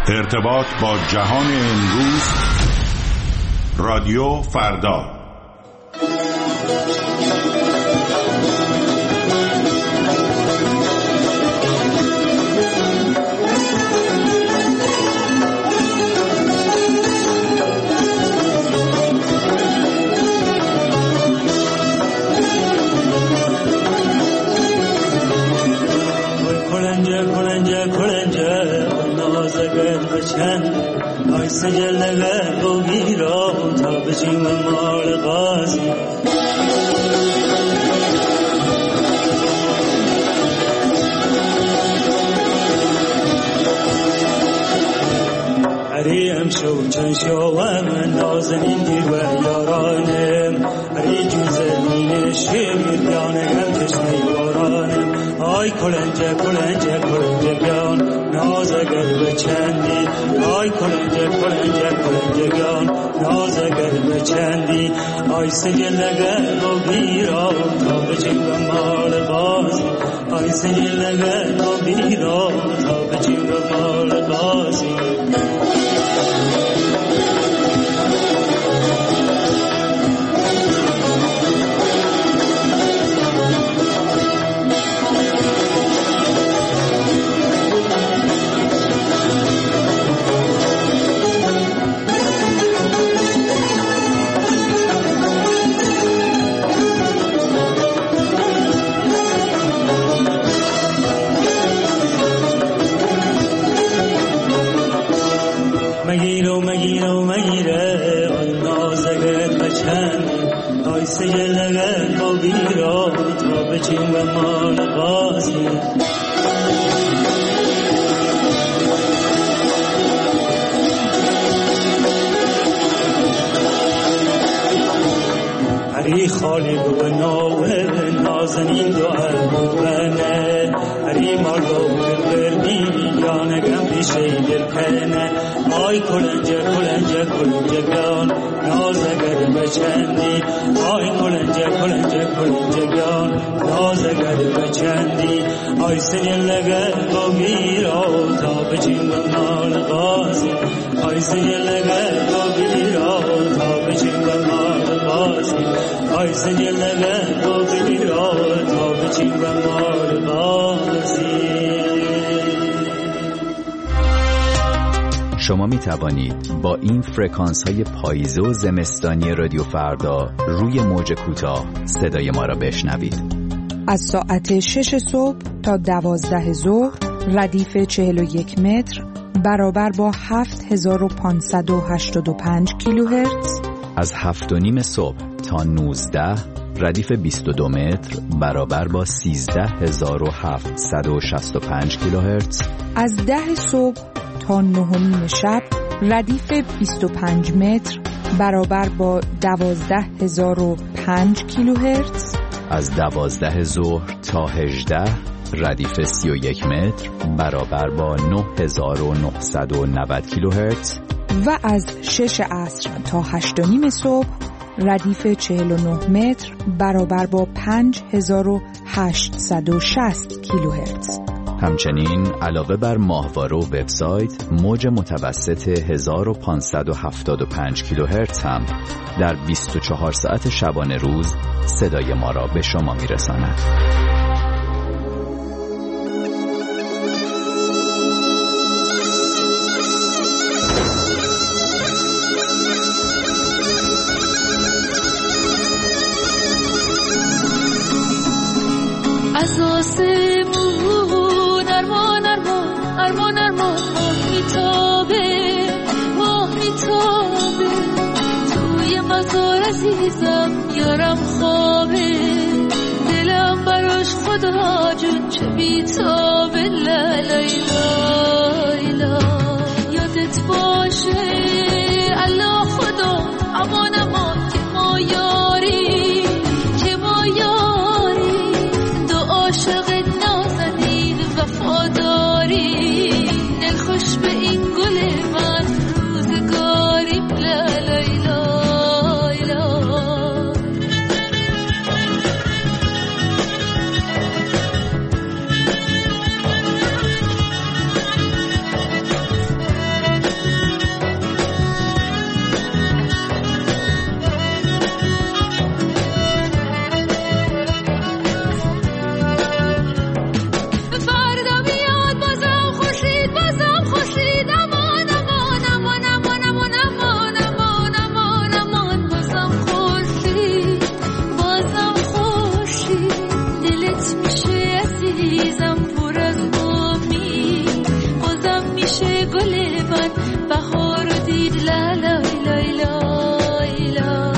ارتباط با جهان امروز، رادیو فردا. آی سجل نگر و بیرام تا بچیم مال غازی اریم شو چن شو من نازنین دیر و یارانم اری جوزنین شمیر بیانگم تشنی بارانم آی کلنجه کلنجه کلنجه بیان نازگر بچندی آی کلنجه کلنجه کلنجه بیان نازگر بچندی آی سجل نگر و بیرام تا بچیم مال غازی آی سجل نگر و بیرام تا بچیم مال غازی مگیره آی نازگت بچند آی سجل نگر و بیرام تا بچیم و مال غازی اری خالی و ناوه نازنین دو البونه اری مالو بردی یانگم پیشه دل کنه آی کلنجه کلنجه کلنجه بیان نازگر بچندی آی کلنجه کلنجه کلنجه بیان نازگر بچندی آی سجل نگر و بیرام تا بچیم مال غازی آی سجل نگر و بیرام تا بچیم مال غازی آی سجل نگر و بیرام تا بچیم مال غازی. شما می توانید با این فرکانس های پاییزه و زمستانی رادیو فردا روی موج کوتاه صدای ما را بشنوید. از ساعت 6 صبح تا 12 ظهر ردیف 41 متر برابر با 7585 کیلوهرتز. از 7:30 صبح تا 19 ردیف 22 متر برابر با 13765 کیلوهرتز. از 10 صبح تا 9 شب ردیف 25 متر برابر با 12005 کیلوهرتز. از 12 ظهر تا 18 ردیف 31 متر برابر با 9990 کیلوهرتز. و از 6 عصر تا 8:30 صبح ردیف 49 متر برابر با 5860 کیلوهرتز. همچنین علاوه بر ماهواره و وبسایت، موج متوسط 1575 کیلوهرتز هم در 24 ساعت شبانه روز صدای ما را به شما میرساند. از آسمون ارمان ارمان ارمان ارمان ماه میتابه توی مزار عزیزم یارم خوابه دلم براش خدا جون چه بیتابه لیلا یادت باشه الله خدا امان امان که ما یاری عاشق نازنین وفاداری دلخوش به این گل من روزگاری لیلا باشه گل من بهار دید لا لا لا لا لا.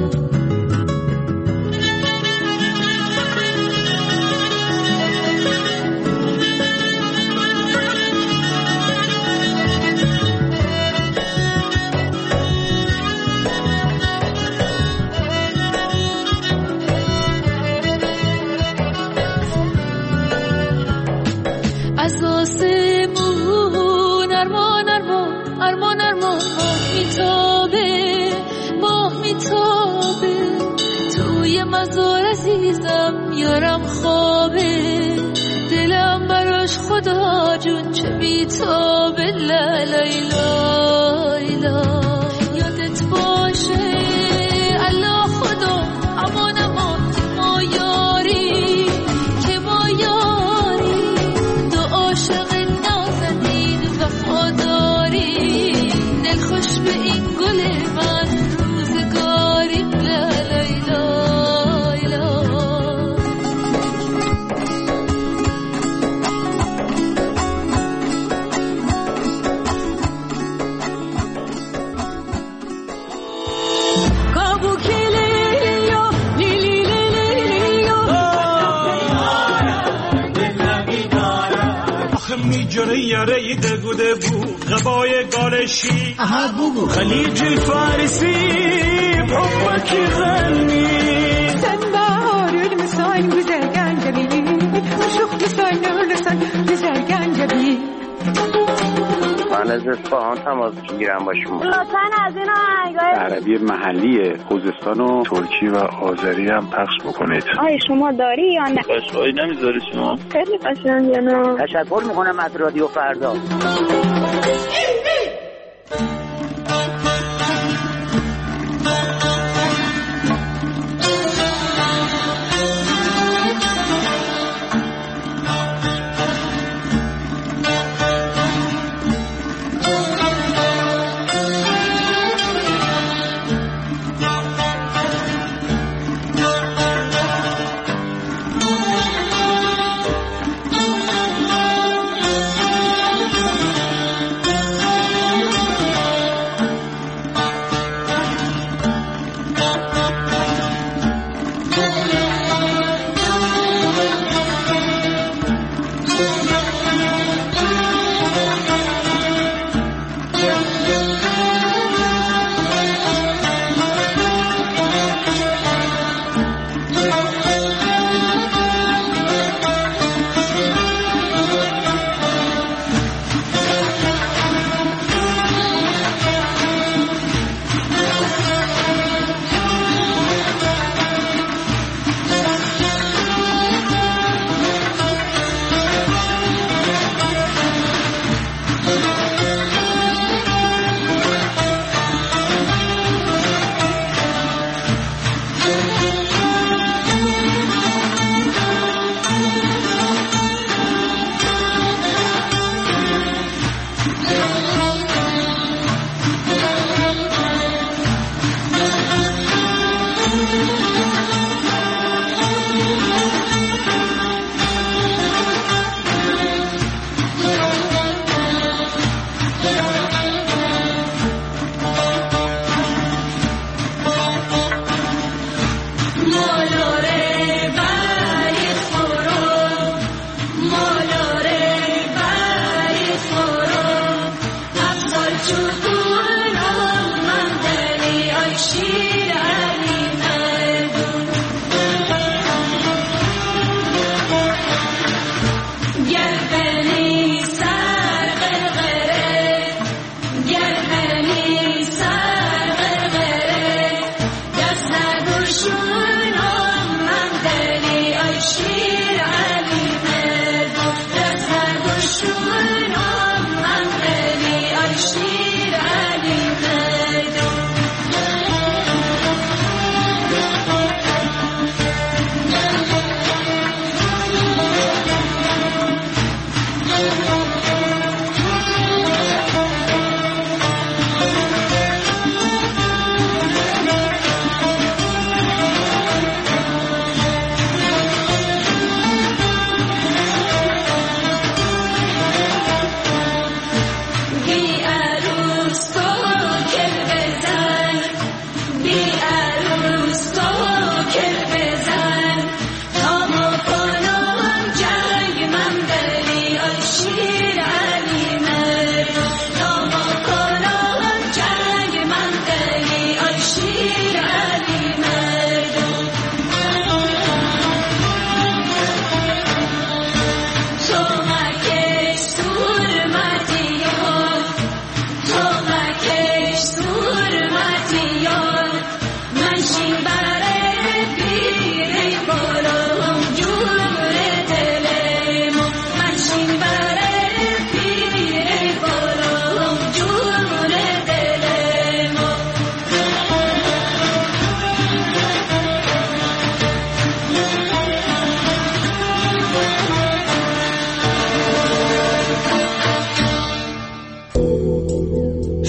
از آسمون ارمان ارمان ارمان ارمان ماه میتابه توی مزار عزیزم یارم خوابه دلم براش خدا جون چه بیتابه لا لا لا لا. یادت باشه الله خدا امان امان ما یاری که ما یاری دو عاشق نازنین وفاداری دلخوش به این گل من روزگاری لا لا لا لا. میجره یاره دگوده بو غبای گالشی خلیج الفارسی بحبك يغني sen baharül müsayn güzel gencebi aşık müsayn لسان güzel gencebi. من از اصفهان تماس میگیرم با شما. لطفاً از این آهنگای عربی محلی خوزستان و ترکی و آذری هم پخش بکنید. آیا شما داری یا نه؟ قشقایی نمیذاری شما؟ خیلی قشنگه نه؟ تشکر میکنم از رادیو فردا.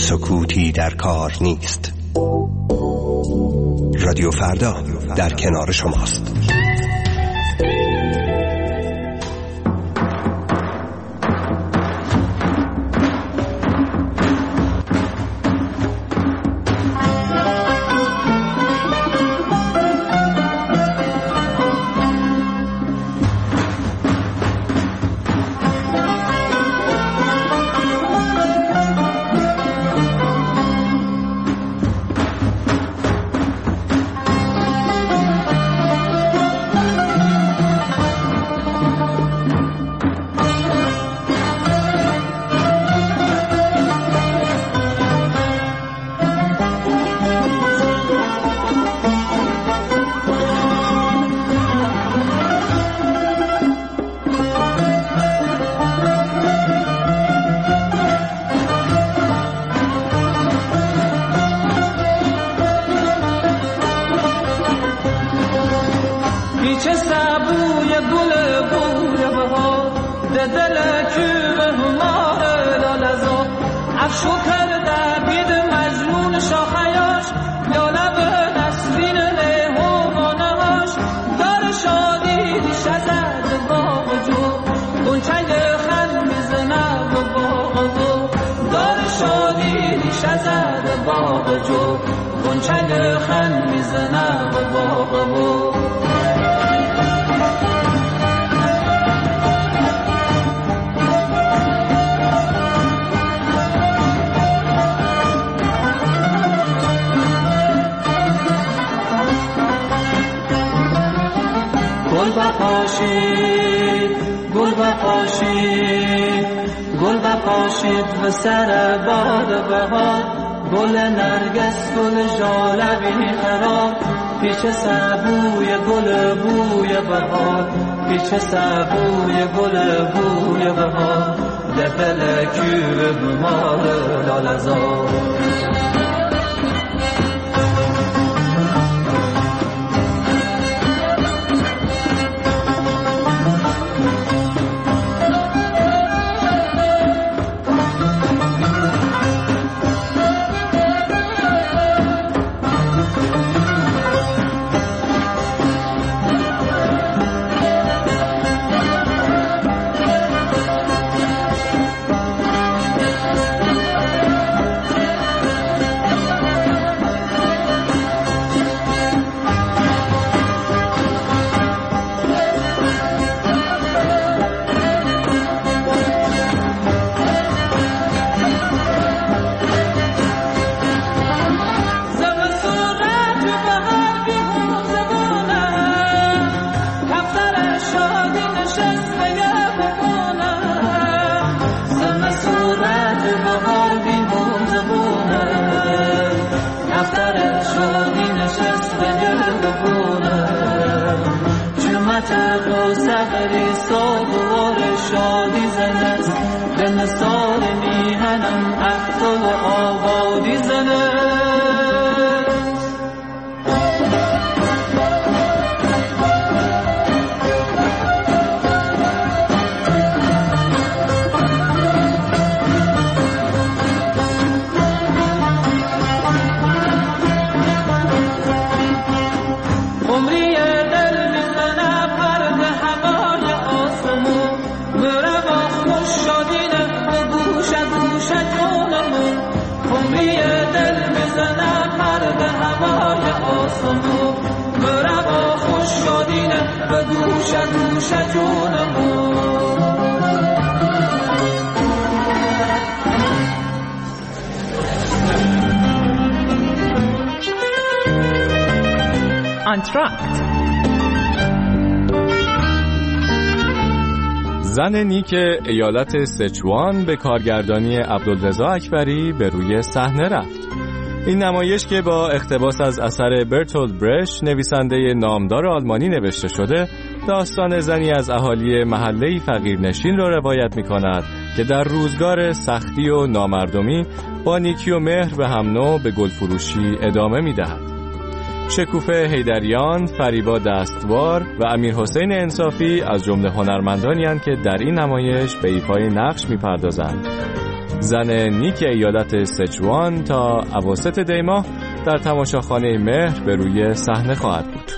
سکوتی در کار نیست. رادیو فردا در کنار شماست. گل بپاشید و سر باد بهار، گل نرگس گل ژالبی خراب، پیش سبوی گل بوی بهار، پیش سبوی گل بوی بهار، دفل کوه بمار لالزار. زن نیک ایالت سچوان به کارگردانی عبدالرضا اکبری به روی صحنه رفت. این نمایش که با اقتباس از اثر برتولد برشت نویسنده نامدار آلمانی نوشته شده، داستان زنی از اهالی محله‌ای فقیرنشین را روایت می‌کند که در روزگار سختی و نامردمی با نیکی و مهر به هم نوع به گلفروشی ادامه می‌دهد. شکوفه حیدریان، فریبا دستوار و امیرحسین انصافی از جمله هنرمندانی هستند که در این نمایش به ایفای نقش می‌پردازند. زن نیک ایالت سچوان تا اواسط دی ماه در تماشاخانه مهر به روی صحنه خواهد بود.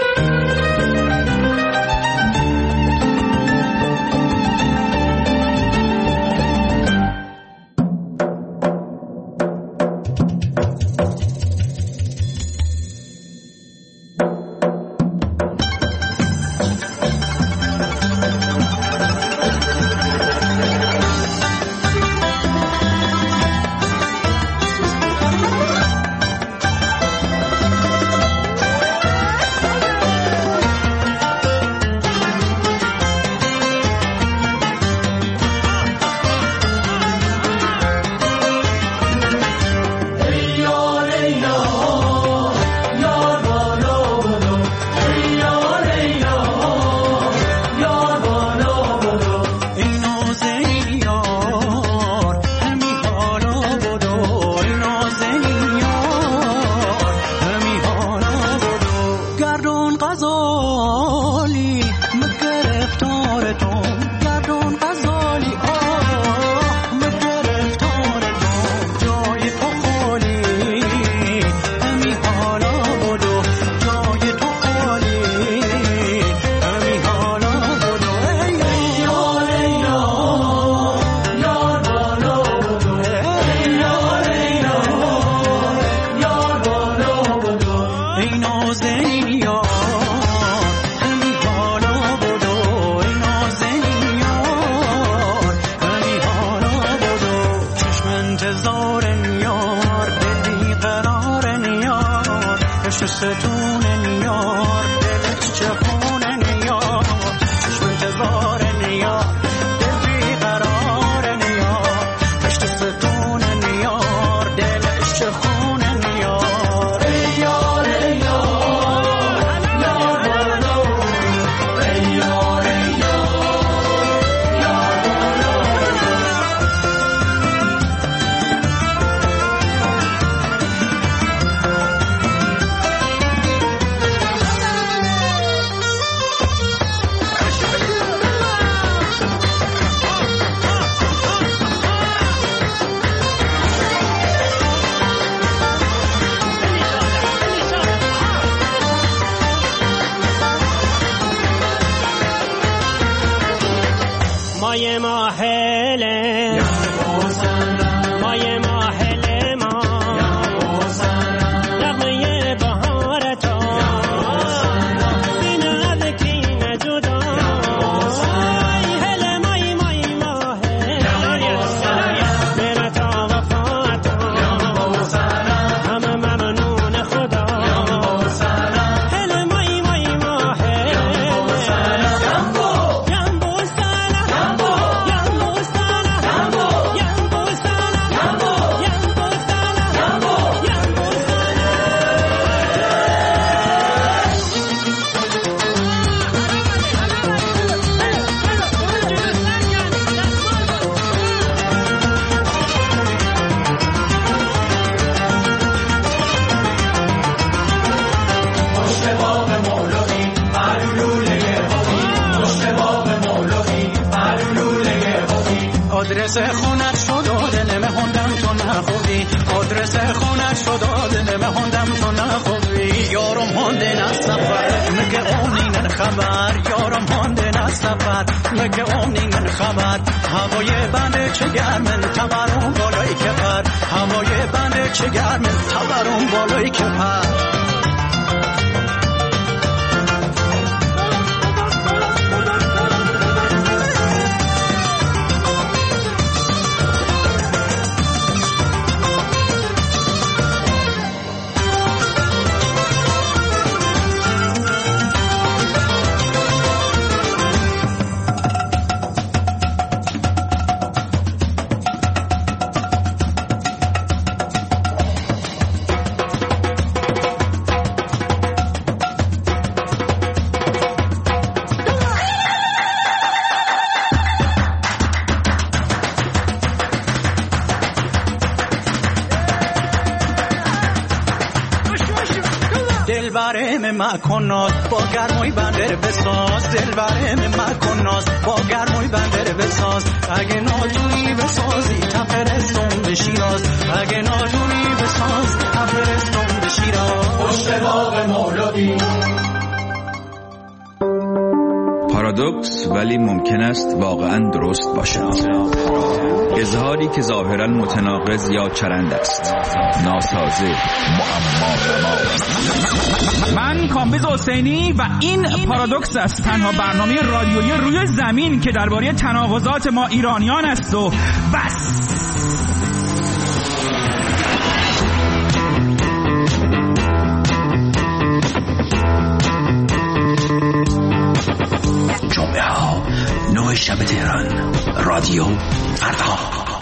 آدرس خونت شد و دل مهندم تو نخوبی، آدرس خونت شد و دل مهندم تو نخوبی. یارم هندن از سفر مگه اونین خبر، یارم هندن از سفر مگه اونین خبر. هوای بنده چه گرمن تبرون بالای کفر، هوای بنده چه گرمن تبرون بالای کفر. دلبرم مکناز با گرمای بندر بساز، دلبرم مکناز با گرمای بندر بساز. اگه ناتونی بسازی تپر بساز اگه ناتونی بساز افرستم به شیراز پشت باغ مولوی. پارادوکس ولی ممکن است واقعا درست باشد. اظهاری که ظاهرا متناقض یا چرند است، ناسازه، معما. من کامبیز حسینی و این پارادوکس است، تنها برنامه رادیویی روی زمین که درباره تناقضات ما ایرانیان است و بس. جمعه ها 9 شب تهران، رادیو فردا.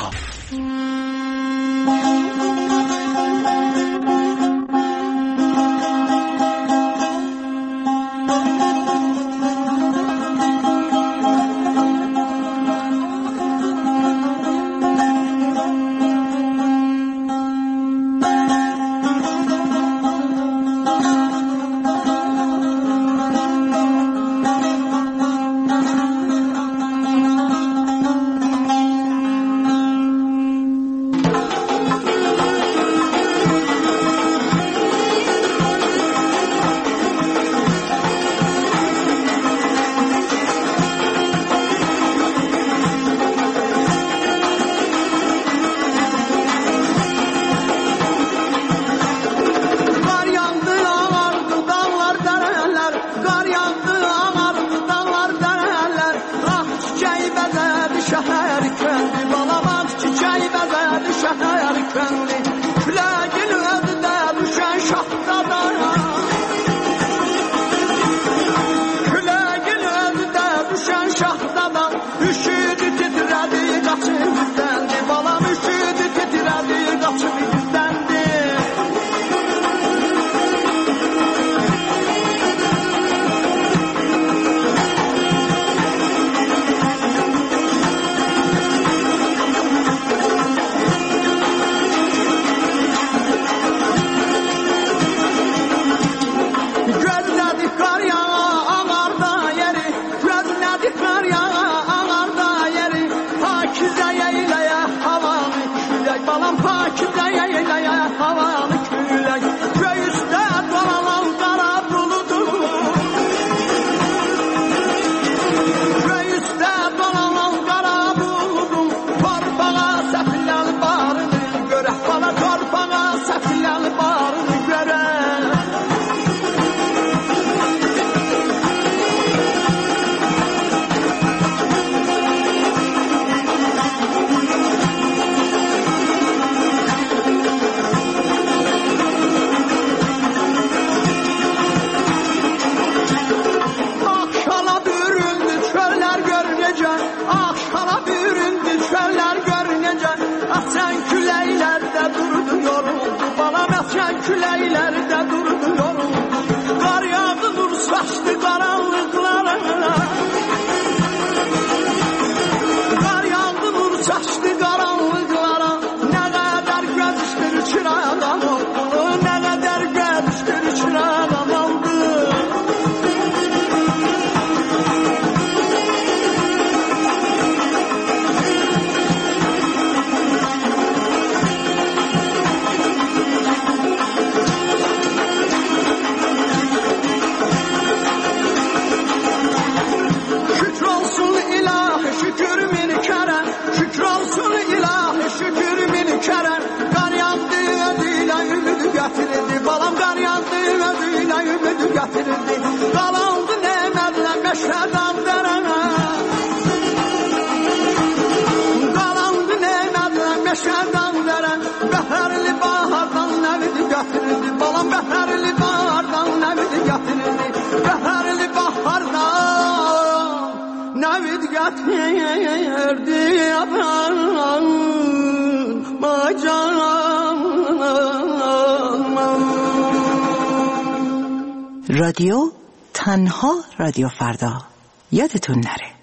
رادیو تنها رادیو فردا، یادتون نره.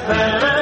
فرق